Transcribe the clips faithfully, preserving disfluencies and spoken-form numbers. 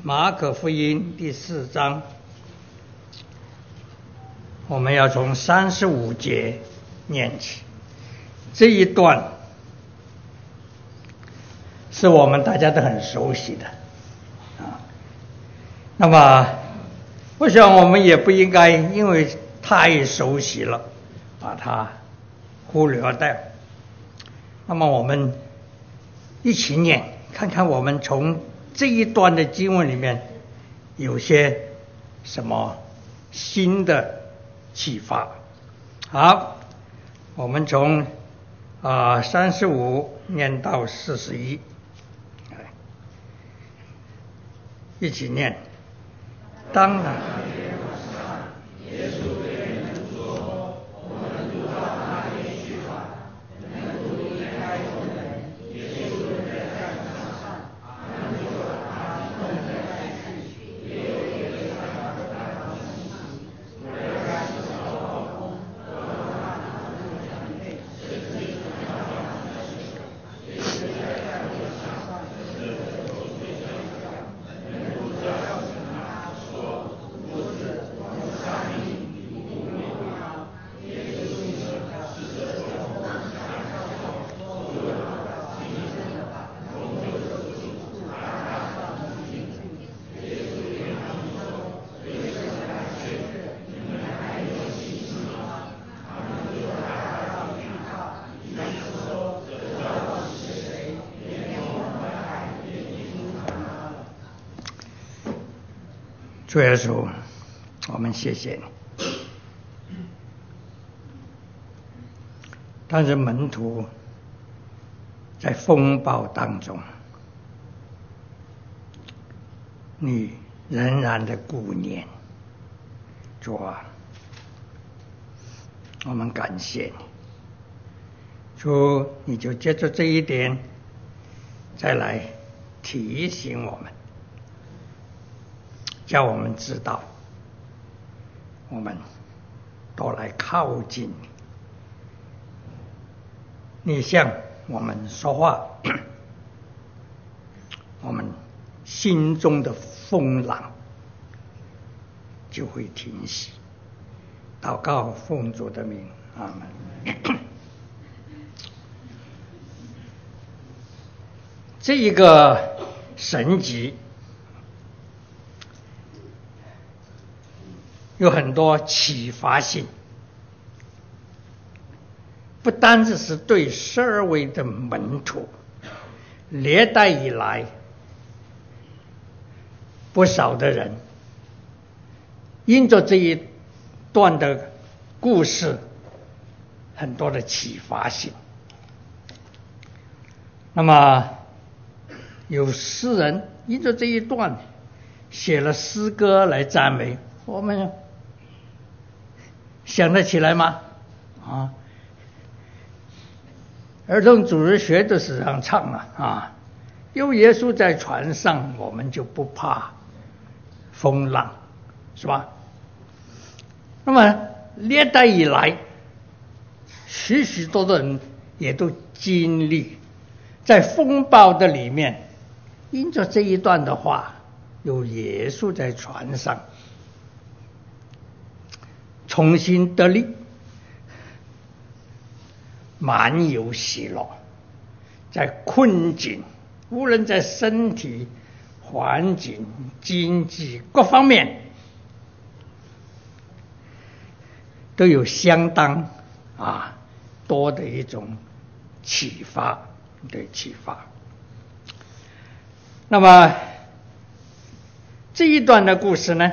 马可福音第四章，我们要从三十五节念起。这一段是我们大家都很熟悉的啊。那么我想我们也不应该因为太熟悉了把它忽略掉。那么我们一起念，看看我们从这一段的经文里面有些什么新的启发。好，我们从啊三十五念到四十一，一起念。当然主耶稣，我们谢谢你。但是门徒在风暴当中，你仍然的顾念。主啊，我们感谢你。主，你就借着这一点再来提醒我们，叫我们知道，我们都来靠近你。你向我们说话，我们心中的风浪就会停息。祷告奉主的名，阿们。这一个神迹有很多启发性，不单只是对十二位的门徒，历代以来不少的人因着这一段的故事，很多的启发性。那么有诗人因着这一段写了诗歌来赞美，我们想得起来吗？啊，儿童主日学的时常唱啊啊，有耶稣在船上，我们就不怕风浪，是吧？那么历代以来，许许多多人也都经历在风暴的里面，因着这一段的话，有耶稣在船上，重新得力，满有喜乐。在困境，无论在身体、环境、经济各方面，都有相当啊多的一种启发，对启发。那么这一段的故事呢，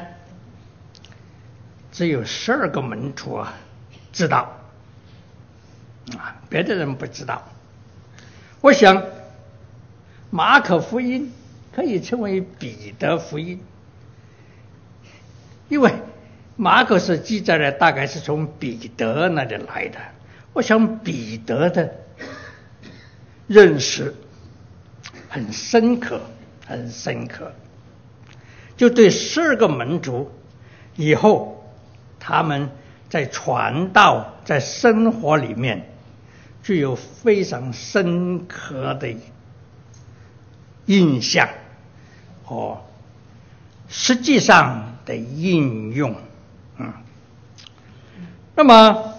只有十二个门徒啊知道，啊，别的人不知道。我想马可福音可以称为彼得福音，因为马可是记载的大概是从彼得那里来的。我想彼得的认识很深刻，很深刻，就对十二个门徒以后他们在传道在生活里面具有非常深刻的印象和实际上的应用。嗯，那么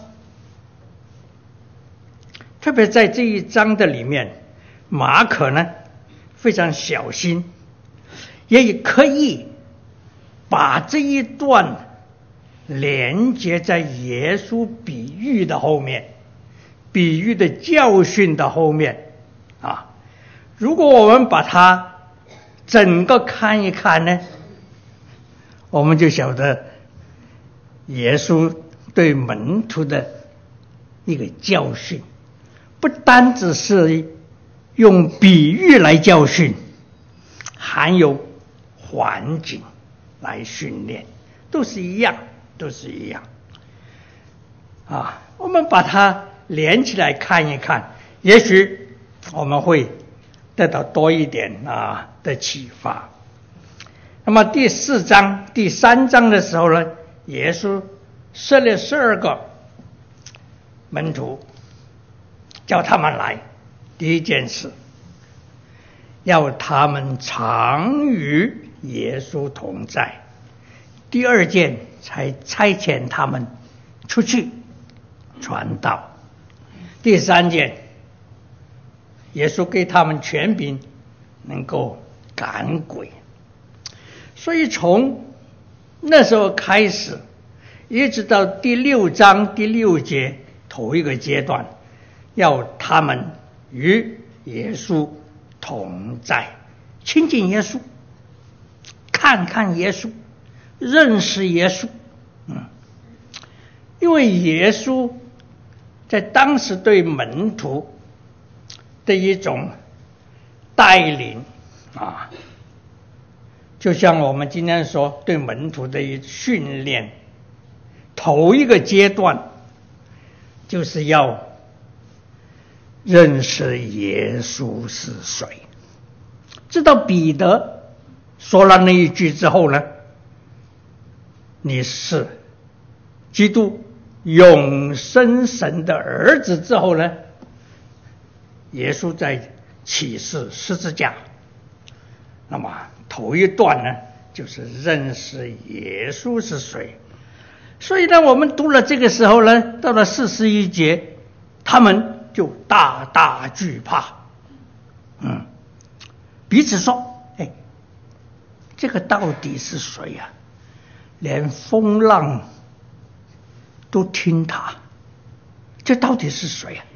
特别在这一章的里面，马可呢非常小心，也刻意把这一段连接在耶稣比喻的后面，比喻的教训的后面啊。如果我们把它整个看一看呢，我们就晓得耶稣对门徒的一个教训，不单只是用比喻来教训，还有环境来训练，都是一样，都是一样啊。我们把它连起来看一看，也许我们会得到多一点啊的启发。那么第四章第三章的时候呢，耶稣设了十二个门徒，叫他们来。第一件事，要他们常与耶稣同在。第二件，才差遣他们出去传道。第三件，耶稣给他们权柄，能够赶鬼。所以从那时候开始，一直到第六章第六节头一个阶段，要他们与耶稣同在，亲近耶稣，看看耶稣，认识耶稣。嗯，因为耶稣在当时对门徒的一种带领啊，就像我们今天说对门徒的一训练，头一个阶段就是要认识耶稣是谁。知道彼得说了那一句之后呢，你是基督永生神的儿子之后呢，耶稣在启示十字架。那么头一段呢，就是认识耶稣是谁。所以呢，我们读了这个时候呢，到了四十一节，他们就大大惧怕，嗯，彼此说：“哎，这个到底是谁呀？连风浪都听他，这到底是谁呀？”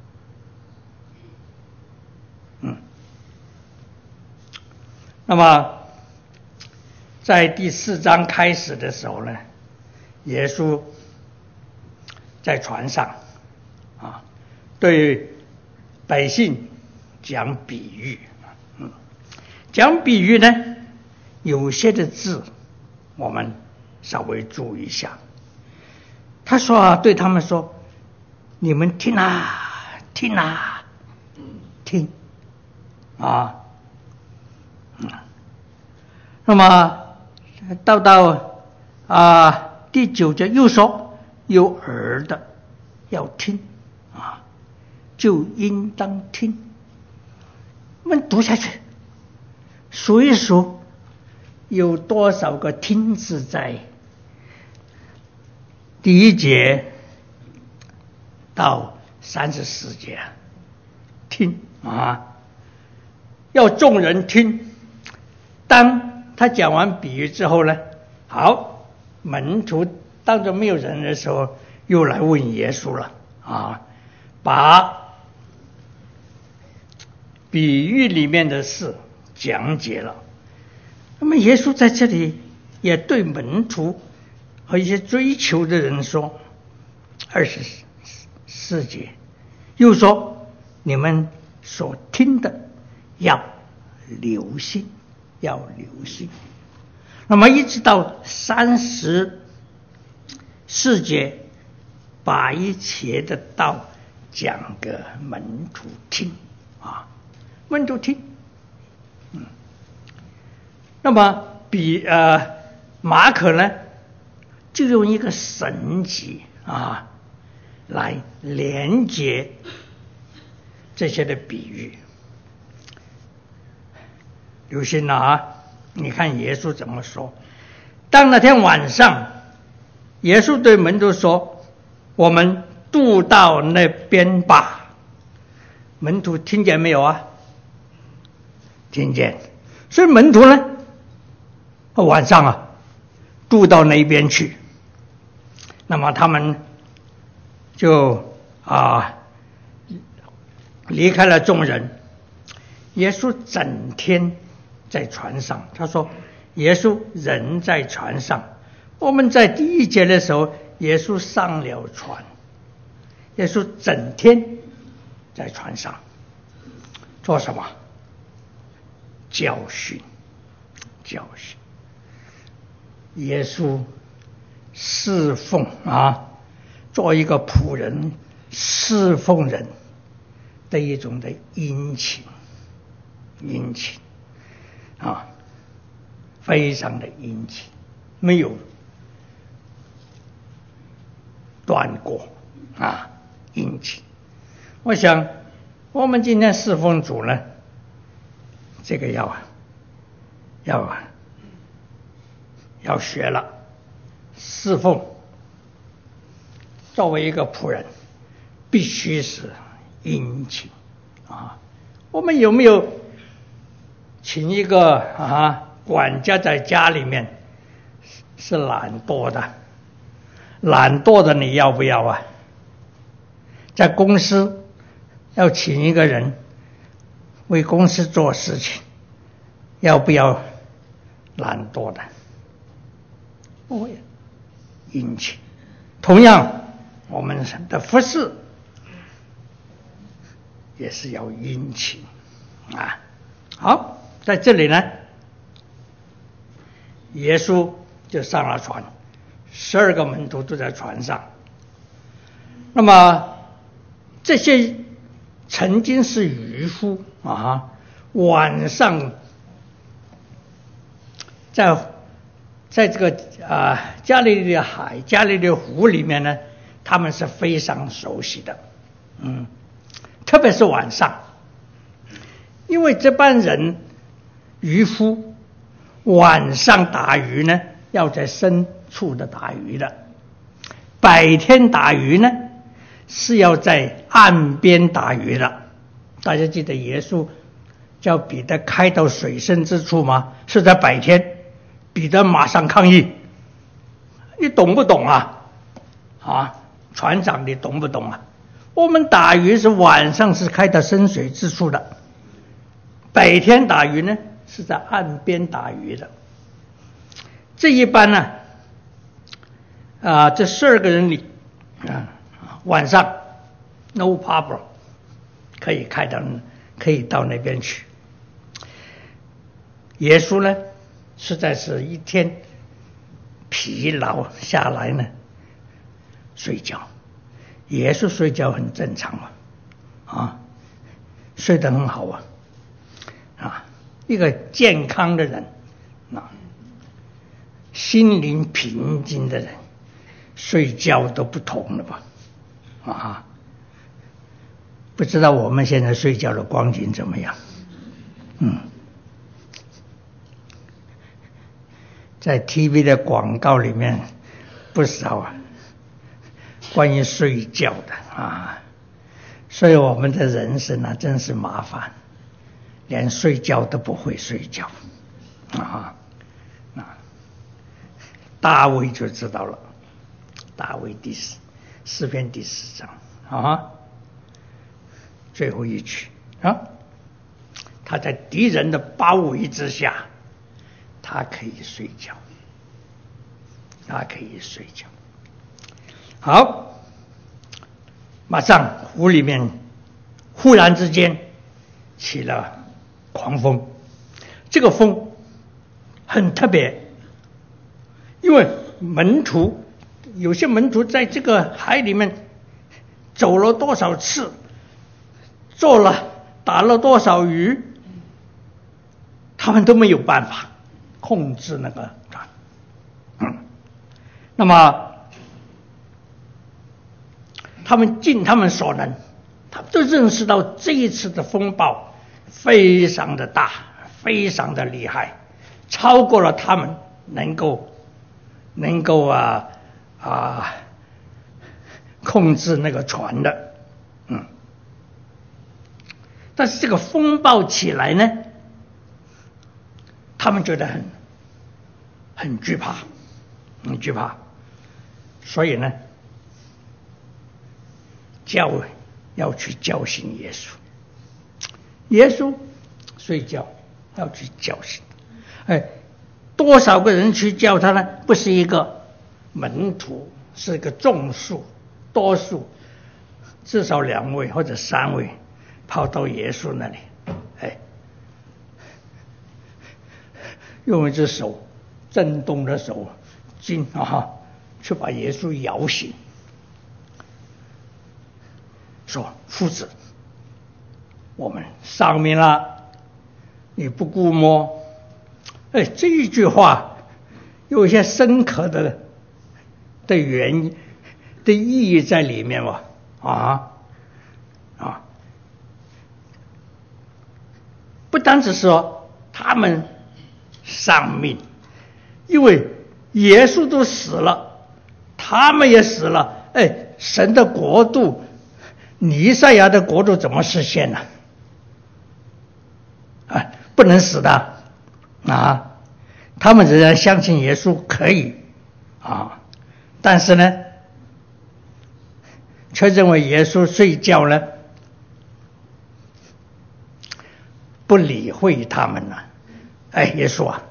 嗯，那么在第四章开始的时候呢，耶稣在船上啊，对百姓讲比喻。嗯，讲比喻呢，有些的字我们稍微注意一下。他说啊，对他们说：“你们听啊，听啊，听啊。”嗯，那么到到啊第九节又说：“有耳的要听啊，就应当听。”我们读下去，数一数有多少个听字在第一节到三十四节，听啊，要众人听。当他讲完比喻之后呢，好，门徒当着没有人的时候，又来问耶稣了啊，把比喻里面的事讲解了。那么耶稣在这里也对门徒和一些追求的人说，二十四节又说：“你们所听的要留心，要留心。”那么一直到三十四节，把一切的道讲给门徒听啊，门徒听。嗯，那么比呃马可呢，就用一个神迹啊来连接这些的比喻。留心了啊， 你看耶稣怎么说？当那天晚上，耶稣对门徒说：“我们渡到那边吧。”门徒听见没有啊？听见。所以门徒呢，晚上啊，渡到那边去。那么他们就啊离开了众人。耶稣整天在船上，他说耶稣人在船上。我们在第一节的时候，耶稣上了船，耶稣整天在船上做什么？教训，教训。耶稣侍奉啊，做一个仆人、侍奉人的一种的殷勤。殷勤啊，非常的殷勤，没有断过啊，殷勤。我想我们今天侍奉主呢，这个要要要学了。侍奉作为一个仆人，必须是殷勤啊。我们有没有请一个啊管家在家里面是懒惰的？懒惰的你要不要啊？在公司要请一个人为公司做事情，要不要懒惰的？不要，殷勤。同样，我们的服事也是要殷勤啊。好，在这里呢，耶稣就上了船，十二个门徒都在船上。那么这些曾经是渔夫啊，晚上在在这个啊加利利的海、加利利湖里面呢，他们是非常熟悉的，嗯，特别是晚上。因为这帮人渔夫晚上打鱼呢，要在深处的打鱼的，白天打鱼呢是要在岸边打鱼的。大家记得耶稣叫彼得开到水深之处吗？是在白天。彼得马上抗议：你懂不懂啊？啊，船长，你懂不懂啊？我们打鱼是晚上是开到深水之处的，白天打鱼呢是在岸边打鱼的。这一般呢，啊，这十二个人里啊，晚上 no problem 可以开到，可以到那边去。耶稣呢，实在是一天疲劳下来呢，睡觉。耶稣睡觉很正常啊，啊，睡得很好啊。啊，一个健康的人，啊，心灵平静的人，睡觉都不同了吧？啊，不知道我们现在睡觉的光景怎么样？嗯，在 T V 的广告里面不少啊，关于睡觉的啊，所以我们的人生啊，真是麻烦。连睡觉都不会睡觉啊！啊，大卫就知道了。大卫第四诗篇第四章啊，最后一句啊，他在敌人的包围之下，他可以睡觉，他可以睡觉。好，马上湖里面忽然之间起了狂风，这个风很特别，因为门徒有些门徒在这个海里面走了多少次，做了打了多少鱼，他们都没有办法控制那个船。嗯，那么他们尽他们所能，他们都认识到这一次的风暴非常的大，非常的厉害， 超过了他们能够能够啊啊控制那个船的，嗯。但是这个风暴起来呢，他们觉得很很惧怕，很惧怕，所以呢，教要去叫醒耶稣。耶稣睡觉要去叫醒，哎，多少个人去叫他呢？不是一个门徒，是一个众数，多数，至少两位或者三位跑到耶稣那里，哎，用一只手震动的手劲啊，去把耶稣摇醒，说：“夫子，我们丧命了，你不顾么？”哎，这一句话有一些深刻的的原因的意义在里面嘛，啊啊，不单只是说他们丧命，因为耶稣都死了，他们也死了，哎，神的国度，弥赛亚的国度怎么实现呢？啊，不能死的啊！他们仍然相信耶稣可以啊，但是呢，却认为耶稣睡觉呢，不理会他们了。哎，耶稣啊，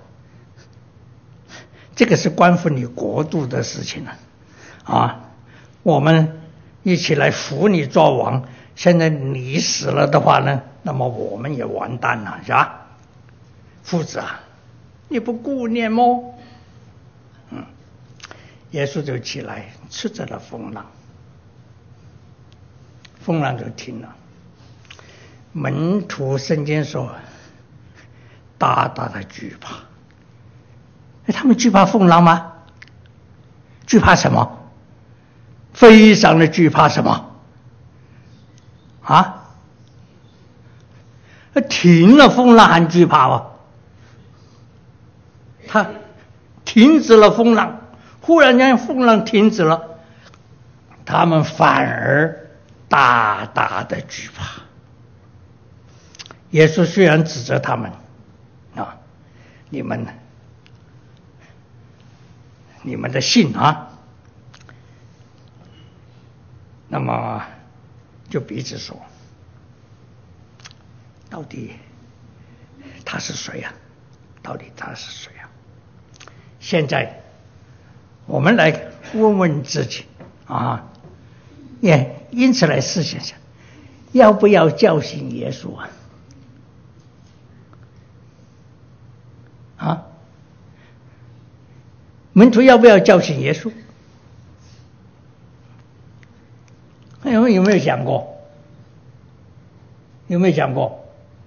这个是关乎你国度的事情了啊！我们一起来扶你做王。现在你死了的话呢，那么我们也完蛋了，是吧？夫子啊，你不顾念吗？嗯，耶稣就起来斥责了风浪，风浪就停了。门徒圣经说，大大的惧怕。哎，他们惧怕风浪吗？惧怕什么？非常的惧怕什么？啊？停了风浪还惧怕吗？他停止了风浪，忽然间风浪停止了，他们反而大大的惧怕。耶稣虽然指责他们啊，你们你们的信啊，那么就彼此说，到底他是谁啊？到底他是谁啊？现在我们来问问自己啊，也因此来思想想，要不要叫醒耶稣啊？啊，门徒要不要叫醒耶稣？有没有没有想过？有没有想过？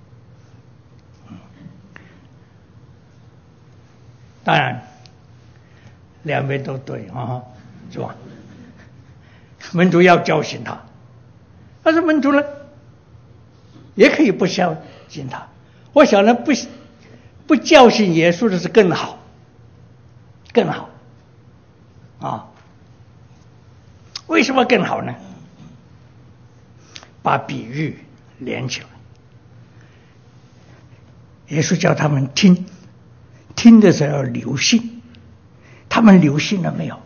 当然，两边都对啊，是吧？门徒要叫醒他，但是门徒呢，也可以不叫醒他。我想呢，不不叫醒耶稣的是更好，更好啊！为什么更好呢？把比喻连起来，耶稣叫他们听，听的时候要留心，他们留心了没有？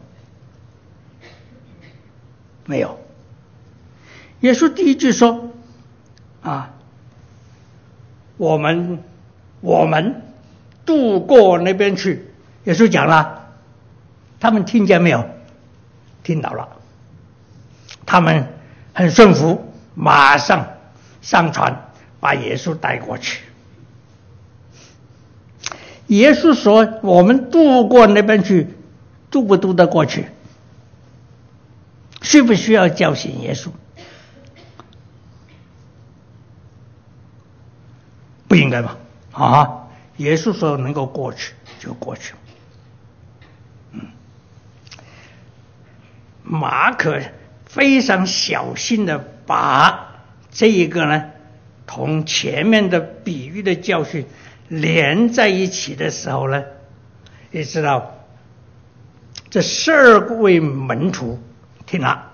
没有。耶稣第一句说啊，我们我们渡过那边去。耶稣讲了，他们听见没有？听到了，他们很顺服，马上上船把耶稣带过去。耶稣说我们渡过那边去，渡不渡得过去？需不需要叫醒耶稣？不应该吧？啊，耶稣说能够过去就过去。嗯，马可非常小心的把这一个呢，同前面的比喻的教训连在一起的时候呢，你知道这十二位门徒听了，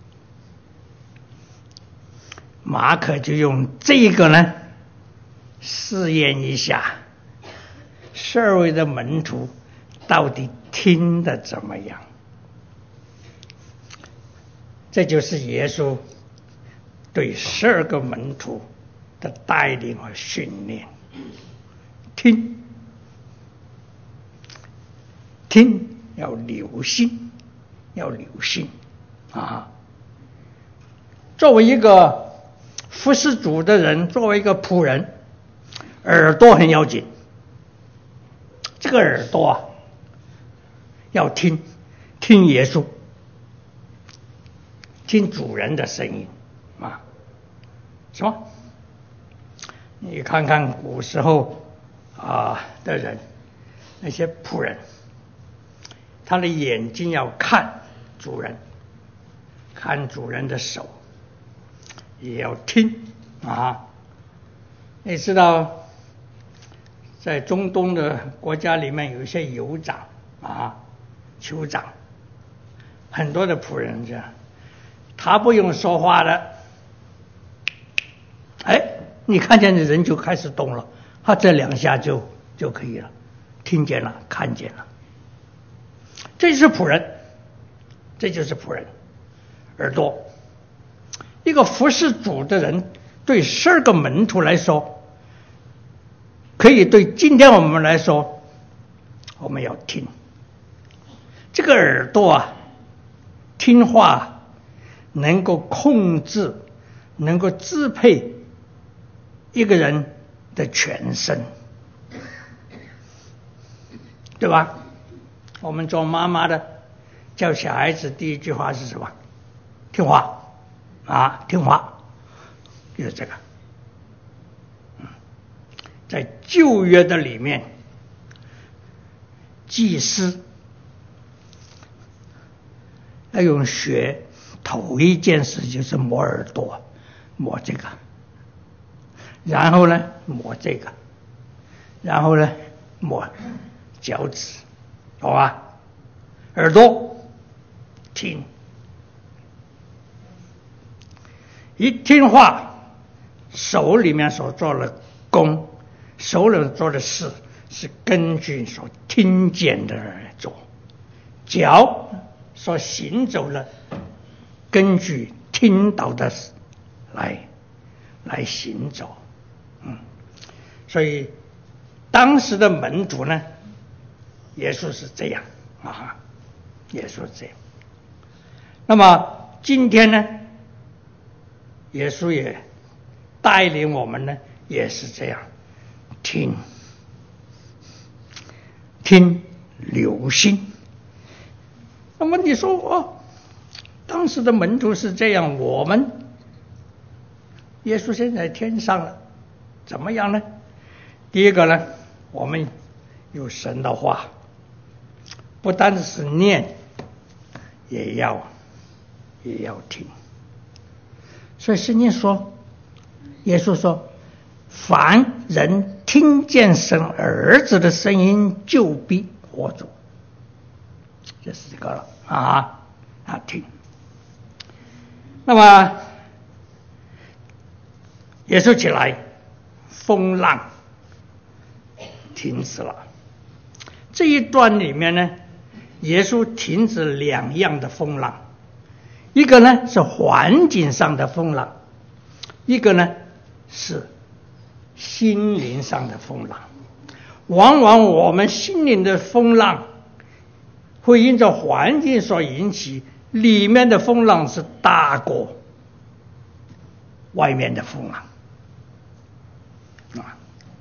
马可就用这个呢试验一下十二位的门徒到底听得怎么样。这就是耶稣对十二个门徒的带领和训练。听，听要留心，要留心啊！作为一个服侍主的人，作为一个仆人，耳朵很要紧。这个耳朵啊，要听，听耶稣，听主人的声音啊！什么？你看看古时候啊的人，那些仆人，他的眼睛要看主人，看主人的手，也要听啊。你知道，在中东的国家里面有一些酋长啊、酋长，很多的仆人这样，他不用说话的，哎。你看见的人就开始动了，他这两下就就可以了，听见了，看见了。这就是仆人，这就是仆人，耳朵。一个服侍主的人，对十二个门徒来说，可以对今天我们来说，我们要听。这个耳朵啊，听话能够控制，能够支配一个人的全身，对吧？我们做妈妈的教小孩子第一句话是什么？听话啊，听话，就是这个。嗯，在旧约的里面，祭司要用血，头一件事就是摸耳朵，摸这个。然后呢，抹这个，然后呢，抹脚趾，好吧？耳朵听，一听话，手里面所做的功，手里做的事是根据所听见的来做，脚所行走的，根据听到的来来行走。嗯，所以当时的门徒呢，耶稣是这样啊，耶稣是这样。那么今天呢，耶稣也带领我们呢，也是这样，听，听，留心。那么你说哦，当时的门徒是这样，我们耶稣现在天上了。怎么样呢？第一个呢，我们有神的话，不单是念，也要也要听。所以圣经说，耶稣说，凡人听见神儿子的声音，就必活着。就是这个了啊啊，听。那么耶稣起来，风浪停止了。这一段里面呢，耶稣停止两样的风浪，一个呢是环境上的风浪，一个呢是心灵上的风浪。往往我们心灵的风浪会因着环境所引起，里面的风浪是大过外面的风浪啊。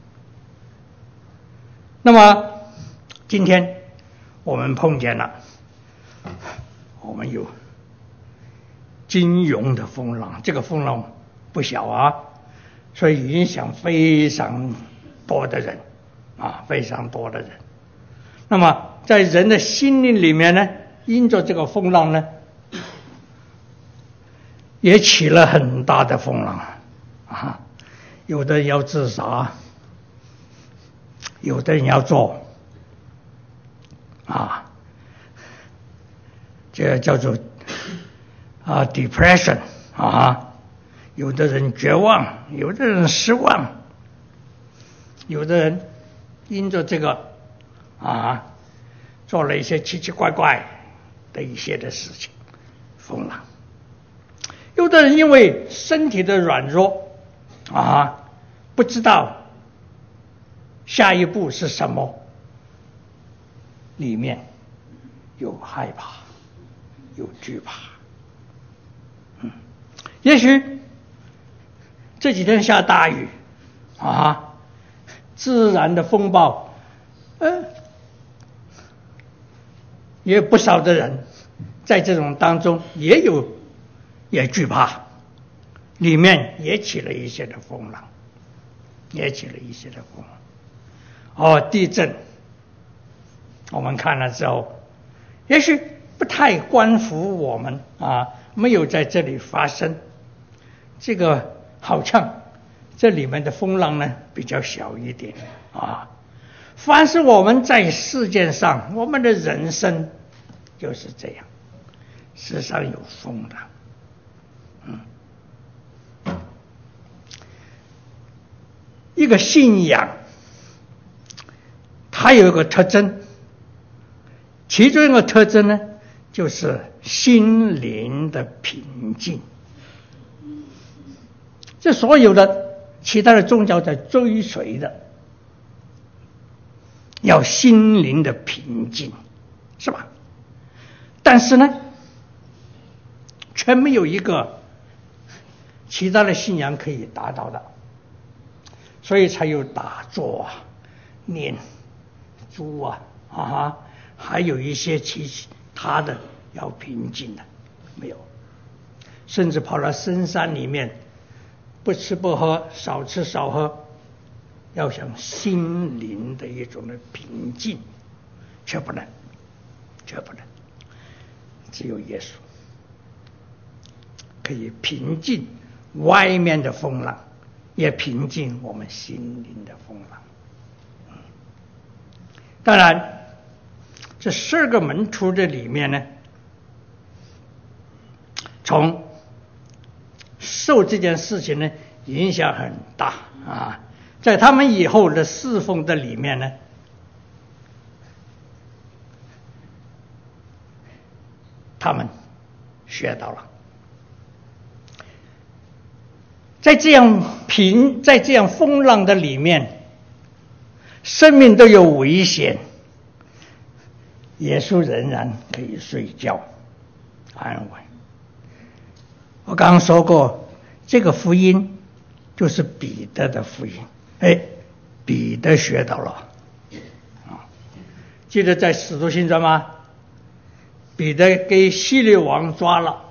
那么今天我们碰见了，我们有金融的风浪，这个风浪不小啊，所以影响非常多的人啊，非常多的人。那么在人的心灵里面呢，因着这个风浪呢，也起了很大的风浪啊，有的要自杀， 有的人要做啊，这叫做啊 depression 啊，有的人绝望，有的人失望，有的人因着这个啊，做了一些奇奇怪怪的一些的事情，疯了。有的人因为身体的软弱啊，不知道下一步是什么，里面有害怕，有惧怕。嗯，也许这几天下大雨啊，自然的风暴，呃，也不少的人在这种当中也有也惧怕，里面也起了一些的风浪，也起了一些的风浪。哦，地震，我们看了之后，也许不太关乎我们啊，没有在这里发生。这个好像这里面的风浪呢比较小一点啊。凡是我们在世界上，我们的人生就是这样，世上有风浪。嗯，一个信仰，它有一个特征，其中一个特征呢，就是心灵的平静。这所有的其他的宗教在追随的，要心灵的平静，是吧？但是呢，却没有一个其他的信仰可以达到的，所以才有打坐啊、念珠啊啊，还有一些其他的要平静的没有，甚至跑到深山里面，不吃不喝，少吃少喝，要想心灵的一种的平静，却不能，却不能，只有耶稣可以平静外面的风浪，也平静我们心灵的风浪。当然，这十二个门徒的里面呢，从受这件事情呢影响很大啊，在他们以后的侍奉的里面呢，他们学到了，在这样平，在这样风浪的里面，生命都有危险，耶稣仍然可以睡觉安稳。我刚刚说过，这个福音就是彼得的福音。哎，彼得学到了啊！记得在使徒行传吗？彼得给希律王抓了，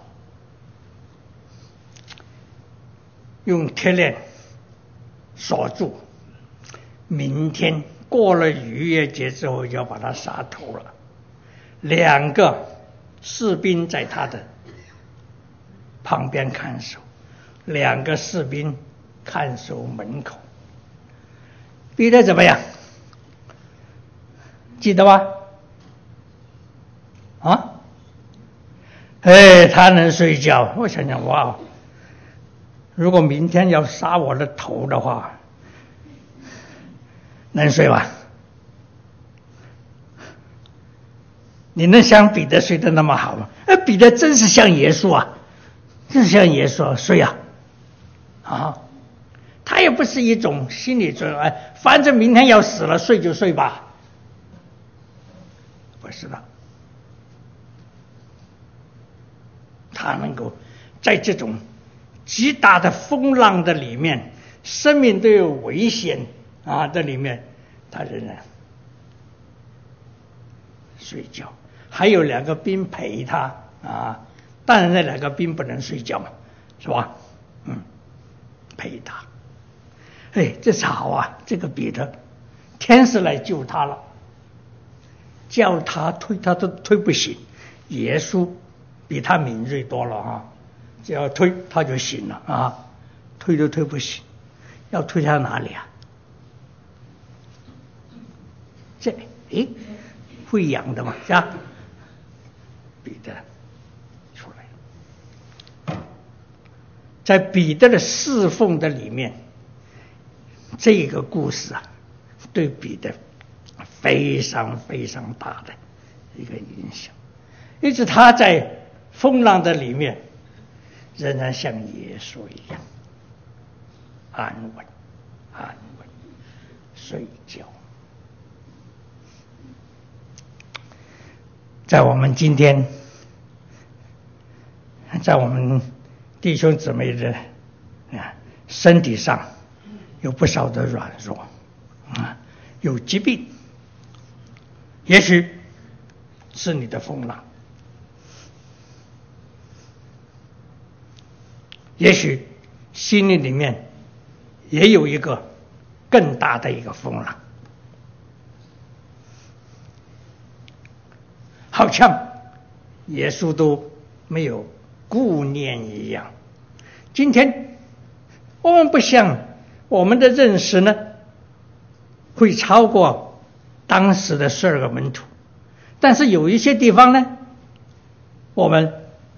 用铁链锁住，明天过了逾越节之后就要把他杀头了。两个士兵在他的旁边看守，两个士兵看守门口。彼得怎么样？记得吗？啊？哎，他能睡觉。我想想，哇，如果明天要杀我的头的话，能睡吗？你能想彼得睡得那么好吗？哎，彼得真是像耶稣啊，真是像耶稣啊，睡啊，啊，他也不是一种心理作用，哎，反正明天要死了，睡就睡吧，不是的，他能够在这种极大的风浪的里面，生命都有危险啊的里面，他仍然睡觉。还有两个兵陪他啊，当然那两个兵不能睡觉嘛，是吧？嗯，陪他。哎，这是好啊，这个彼得，天使来救他了，叫他推他都推不醒。耶稣比他敏锐多了啊，只要推他就醒了啊，推都推不醒，要推他哪里啊？ 这诶会痒的嘛，是吧？彼得出来了，在彼得的侍奉的里面，这个故事啊，对彼得非常非常大的一个影响，一直他在风浪的里面，仍然像耶稣一样安稳、安稳睡觉。在我们今天，在我们弟兄姊妹的啊身体上，有不少的软弱啊，有疾病，也许是你的风浪，也许心里里面也有一个更大的一个风浪，好像耶稣都没有顾念一样。今天我们不像我们的认识呢，会超过当时的十二个门徒，但是有一些地方呢，我们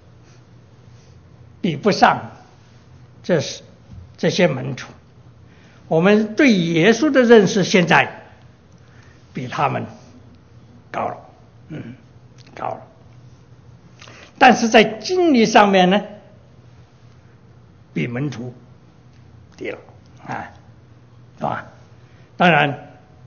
比不上这是这些门徒。我们对耶稣的认识现在比他们高了，嗯，高了。但是在经历上面呢，比门徒低了啊，是吧？当然，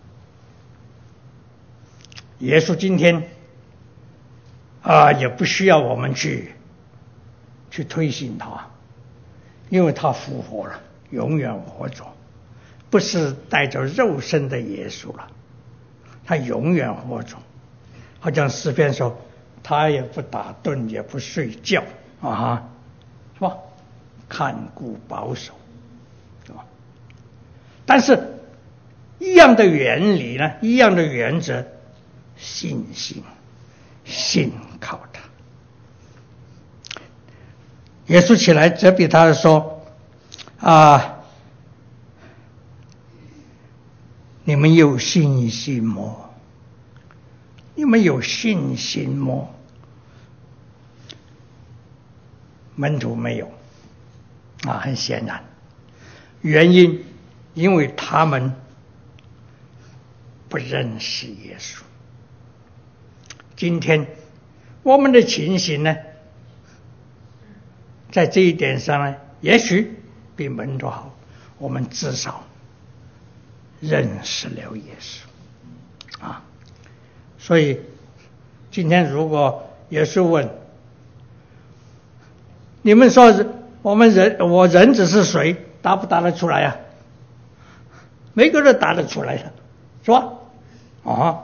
耶稣今天啊、呃、也不需要我们去去推行他，因为他复活了，永远活着，不是带着肉身的耶稣了，他永远活着。好像诗篇说，他也不打盹，也不睡觉啊，是吧？看顾保守，是吧？但是一样的原理呢，一样的原则，信心，信靠他。耶稣起来责备他说：“啊，你们有信心吗？你们有信心吗？”门徒没有啊，很显然，原因因为他们不认识耶稣。今天我们的情形呢，在这一点上呢，也许比门徒好，我们至少认识了耶稣啊。所以今天如果耶稣问你们说我们人我人子是谁，答不答得出来呀、啊？每个人答得出来的，是吧？啊，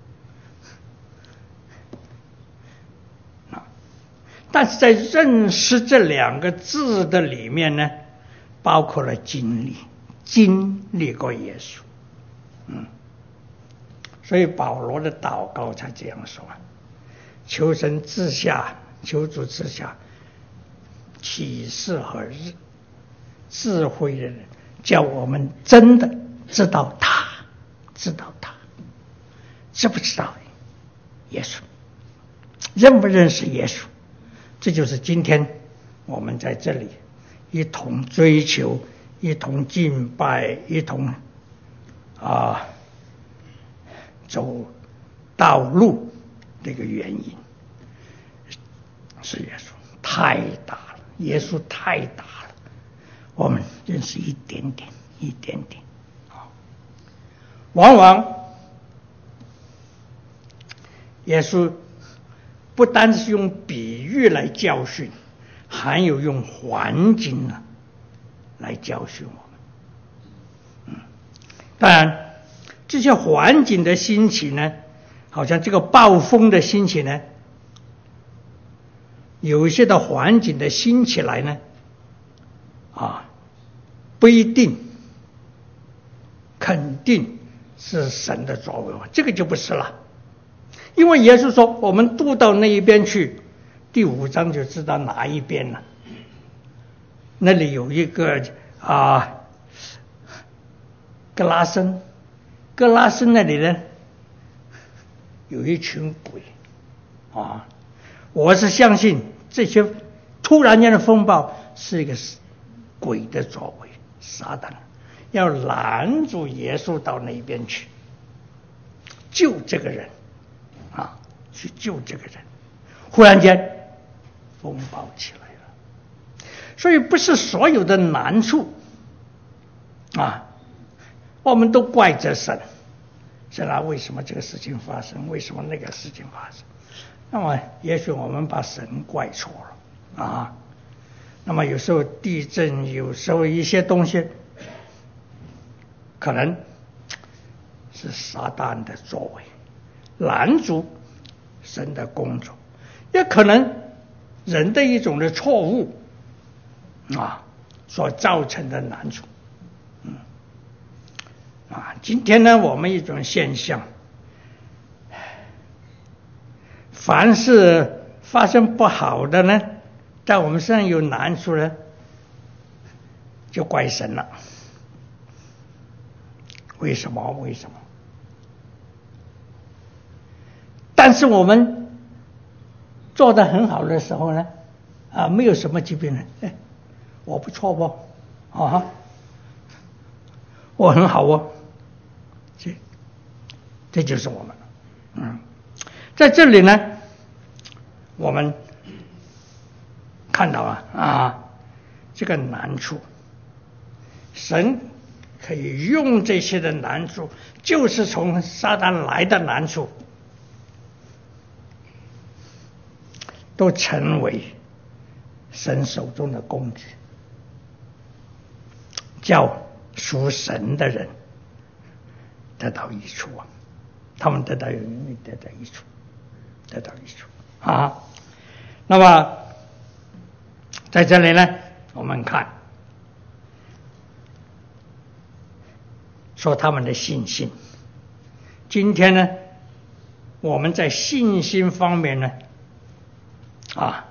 但是在认识这两个字的里面呢，包括了经历，经历过耶稣，嗯，所以保罗的祷告才这样说：求神赐下，求主赐下启示和智慧的人，叫我们真的知道他，知道他，知不知道耶稣，认不认识耶稣？这就是今天我们在这里一同追求、一同敬拜、一同啊走道路这个原因，是耶稣太大了，耶稣太大了，我们认识一点点，一点点啊。往往耶稣不单是用比喻来教训，还有用环境呢来教训我们。嗯，当然这些环境的兴起呢，好像这个暴风的兴起呢，有一些的环境的兴起来呢，啊，不一定肯定是神的作为，这个就不是了。因为耶稣说我们渡到那一边去，第五章就知道哪一边了。那里有一个啊，格拉森，格拉森那里呢有一群鬼啊，我是相信这些突然间的风暴是一个鬼的作为，撒旦要拦住耶稣到那边去救这个人啊，去救这个人。忽然间风暴起来了，所以不是所有的难处啊，我们都怪责神，神啊，为什么这个事情发生？为什么那个事情发生？那么也许我们把神怪错了啊。那么有时候地震，有时候一些东西可能是撒旦的作为，拦阻神的工作，也可能人的一种的错误啊所造成的难处。嗯啊，今天呢，我们一种现象，凡是发生不好的呢，在我们身上有难处呢，就怪神了。为什么？为什么？但是我们做得很好的时候呢，啊，没有什么疾病呢，哎，我不错不，啊，我很好哦，这这就是我们，嗯，在这里呢，我们看到啊啊，这个难处，神可以用这些的难处，就是从撒旦来的难处，都成为神手中的工具，叫属神的人得到益处啊，他们得到有得到益处，得到益处啊。那么在这里呢，我们看说他们的信心。今天呢，我们在信心方面呢，啊，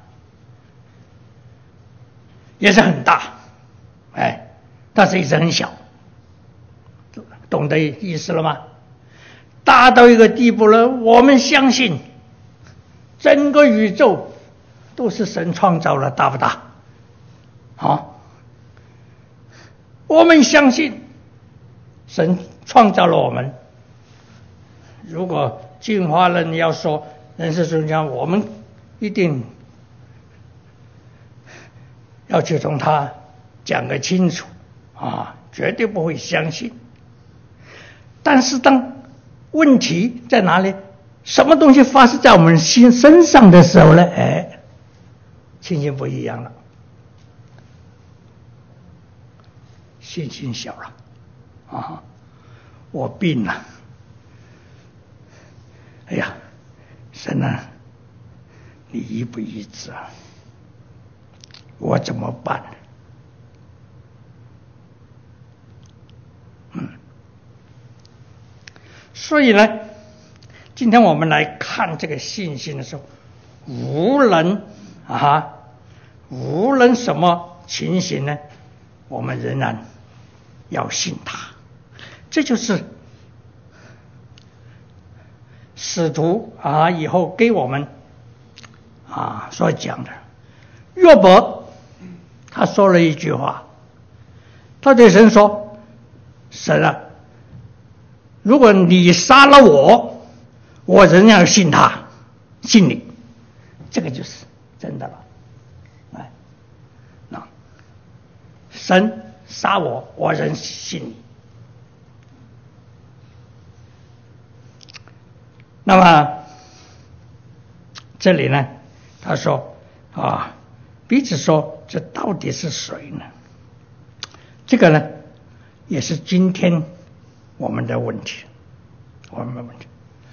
也是很大，哎，但是也是很小，懂得意思了吗？大到一个地步了，我们相信整个宇宙都是神创造了，大不大？好，我们相信神创造了我们。如果进化论要说人是中间，我们一定要去从他讲个清楚啊，绝对不会相信。但是当问题在哪里？什么东西发生在我们心身上的时候呢？哎，情形不一样了，信心小了啊！我病了，哎呀，神啊，你医不医治啊？我怎么办？嗯，所以呢，今天我们来看这个信心的时候，无论啊，无论什么情形呢，我们仍然要信他。这就是使徒啊以后给我们啊所讲的。约伯他说了一句话，他对神说：神啊，如果你杀了我，我仍然要信他，信你。这个就是真的了。哎，那神杀我，我仍信你。那么这里呢，他说啊，彼此说这到底是谁呢？这个呢，也是今天我们的问题，我们的问题。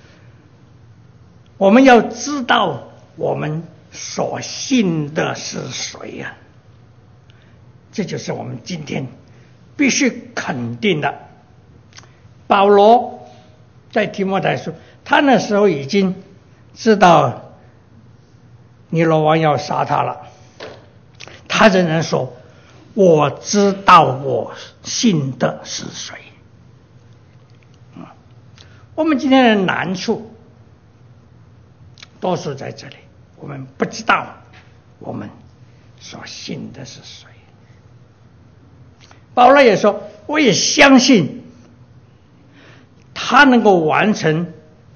我们要知道我们所信的是谁呀、啊？这就是我们今天必须肯定的。保罗在提摩太书，他那时候已经知道尼罗王要杀他了，他仍然说：我知道我信的是谁。我们今天的难处多数在这里，我们不知道我们所信的是谁。保罗也说，我也相信他能够完成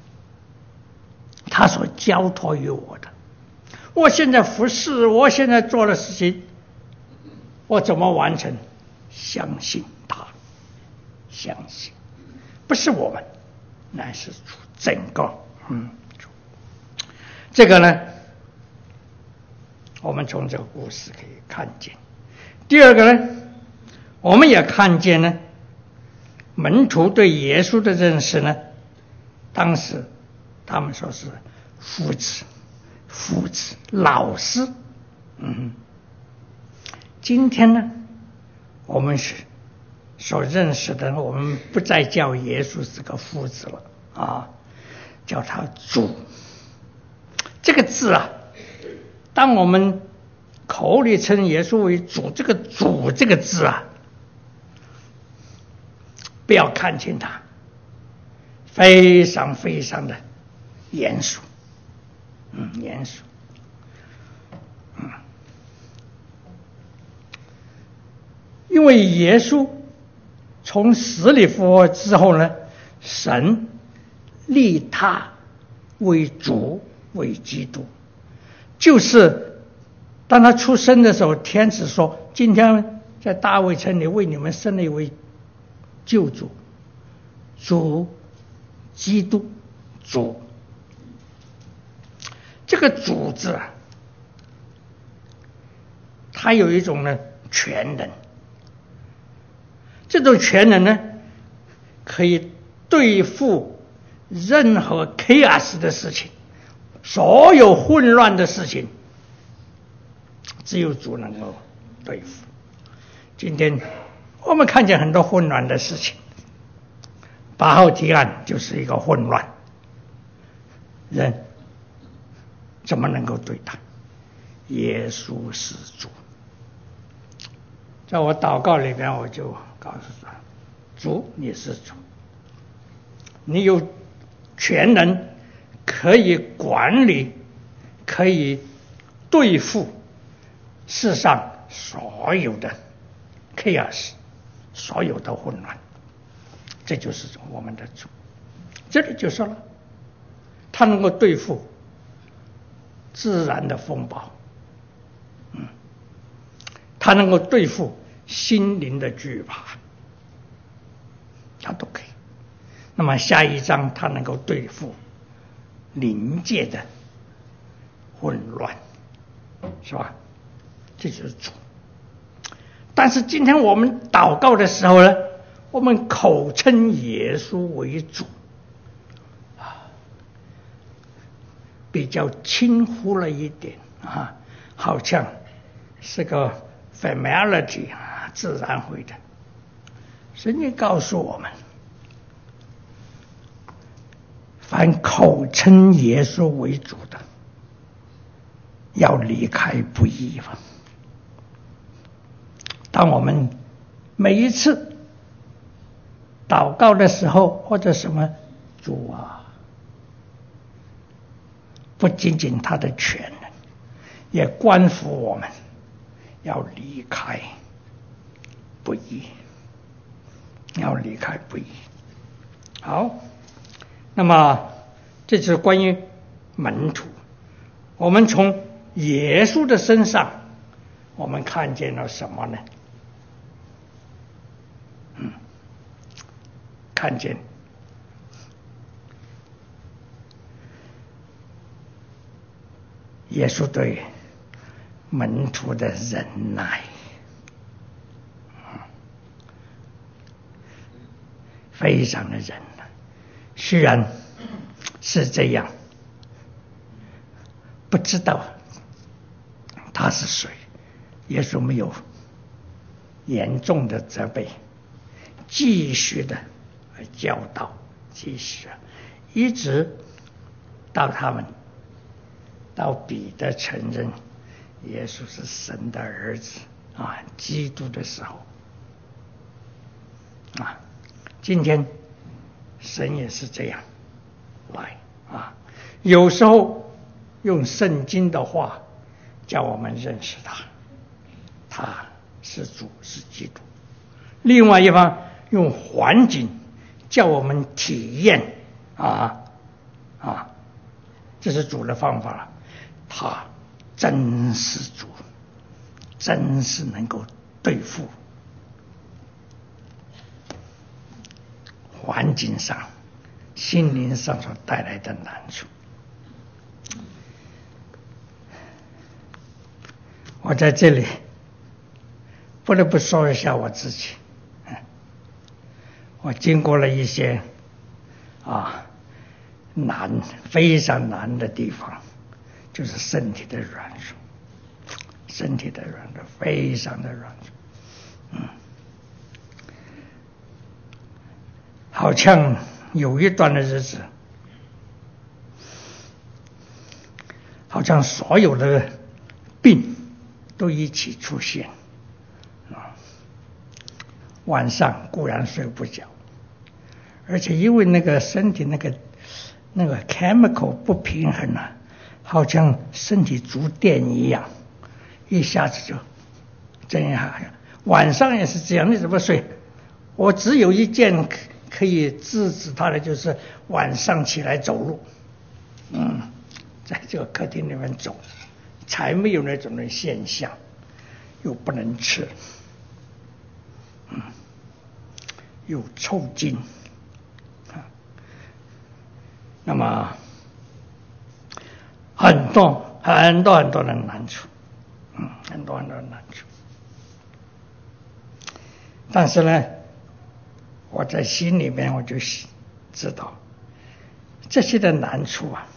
他所交托于我的。我现在服侍，我现在做的事情，我怎么完成？相信他，相信，不是我们，乃是主整个嗯主。这个呢，我们从这个故事可以看见。第二个呢，我们也看见呢，门徒对耶稣的认识呢，当时他们说是夫子。夫子、老师，嗯，今天呢，我们是所认识的，我们不再叫耶稣是个夫子了啊，叫他主。这个字啊，当我们口里称耶稣为主，这个主这个字啊，不要看清它，非常非常的严肃。嗯，严肃。嗯，因为耶稣从死里复活之后呢，神立他为主为基督，就是当他出生的时候，天使说：“今天在大卫城里为你们生了一位救主，主基督主。”这个主字啊，它有一种呢全能，这种全能呢，可以对付任何 chaos 的事情，所有混乱的事情，只有主能够对付。今天我们看见很多混乱的事情，八号提案就是一个混乱，人怎么能够对他？耶稣是主。在我祷告里边，我就告诉他：主，你是主，你有全能，可以管理，可以对付世上所有的 chaos， 所有的混乱。这就是我们的主。这里就说了，他能够对付自然的风暴，嗯，他能够对付心灵的惧怕，他都可以。那么下一章他能够对付灵界的混乱，是吧？这就是主。但是今天我们祷告的时候呢，我们口称耶稣为主，比较轻忽了一点啊，好像是个 familiarity 啊，自然会的。圣经告诉我们，凡口称耶稣为主的，要离开不义吧。当我们每一次祷告的时候，或者什么，主啊，不仅仅他的全能，也关乎我们要离开不义，要离开不义。好，那么这就是关于门徒。我们从耶稣的身上，我们看见了什么呢？嗯，看见耶稣对门徒的忍耐，非常的忍耐。虽然是这样，不知道他是谁，耶稣没有严重的责备，继续的教导，继续一直到他们到彼得承认耶稣是神的儿子啊，基督的时候啊，今天神也是这样来啊。有时候用圣经的话叫我们认识他，他是主，是基督。另外一方用环境叫我们体验啊啊，这是主的方法了。他真是主，真是能够对付环境上、心灵上所带来的难处。我在这里不得不说一下我自己，我经过了一些啊难非常难的地方，就是身体的软弱，身体的软弱非常的软弱，嗯，好像有一段的日子，好像所有的病都一起出现啊！晚上固然睡不着，而且因为那个身体那个那个 chemical 不平衡啊，好像身体触电一样，一下子就这样。晚上也是这样，你怎么睡？我只有一件可以制止它的，就是晚上起来走路，嗯，在这个客厅里面走。才没有那种的现象，又不能吃，嗯，又抽筋，啊，那么很多很多很多的难处，嗯，很多很多的难处。但是呢，我在心里面我就知道，这些的难处啊，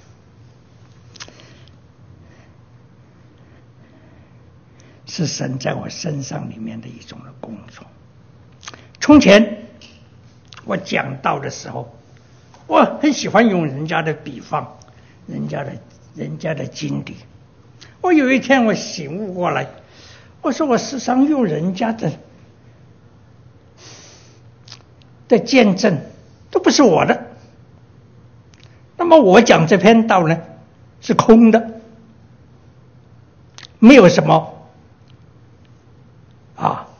是神在我身上里面的一种的工作。从前我讲道的时候，我很喜欢用人家的比方，人家的人家的经历。我有一天我醒悟过来，我说我时常用人家的的见证都不是我的，那么我讲这篇道呢是空的，没有什么啊，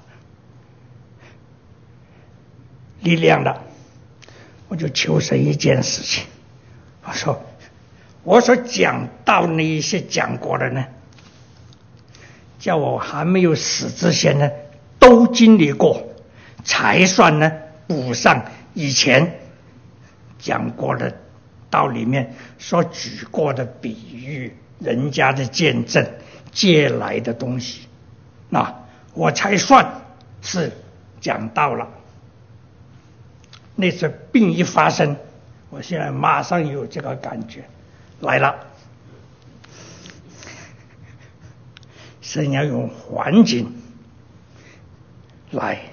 力量的。我就求神一件事情，我说我所讲到那一些讲过的呢，叫我还没有死之前呢都经历过，才算呢补上以前讲过的道里面所举过的比喻，人家的见证借来的东西，那我才算是讲到了。那次病一发生，我现在马上有这个感觉来了。神要用环境来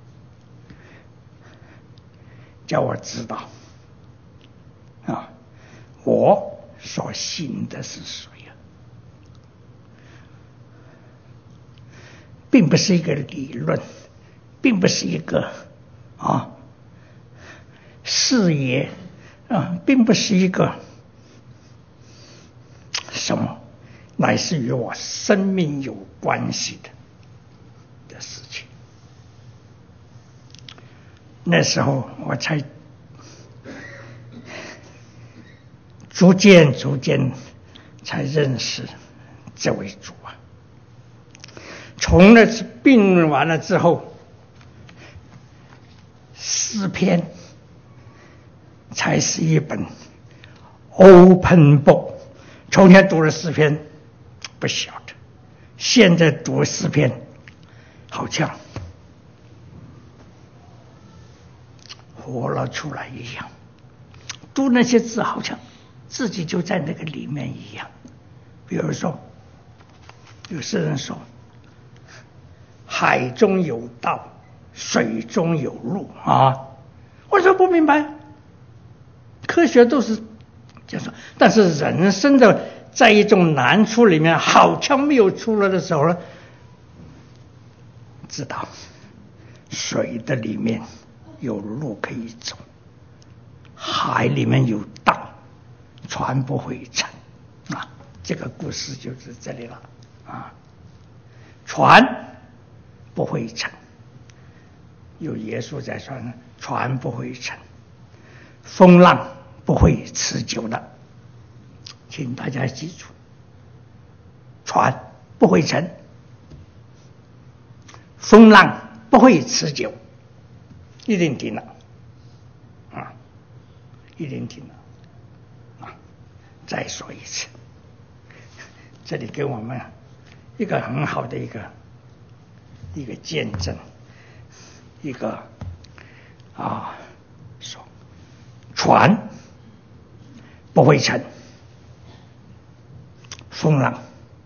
叫我知道啊，我所信的是谁啊？并不是一个理论，并不是一个啊视野啊，并不是一个什么，乃是与我生命有关系的的事情。那时候我才逐渐逐渐才认识这位主啊。从那次病完了之后，诗篇才是一本 open book。从前读了诗篇不晓得，现在读诗篇好像活了出来一样，读那些字好像自己就在那个里面一样。比如说有诗人说海中有道，水中有路啊，我说不明白，科学都是这样说，但是人生的在一种难处里面好像没有出来的时候呢，知道水的里面有路可以走，海里面有道，船不会沉啊。 这个故事就是这里了啊。船不会沉，有耶稣在船上，船不会沉，风浪不会持久的，请大家记住，船不会沉，风浪不会持久，一定停了啊，一定停了啊！再说一次，这里给我们一个很好的一个一个见证，一个啊，说船不会沉，风浪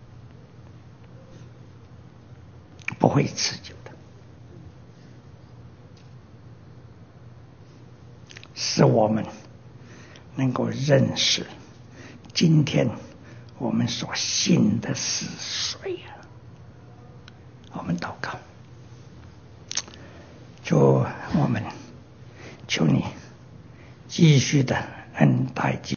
不会持久的，使我们能够认识今天我们所信的是谁啊？我们祷告，求我们，求你继续的恩待。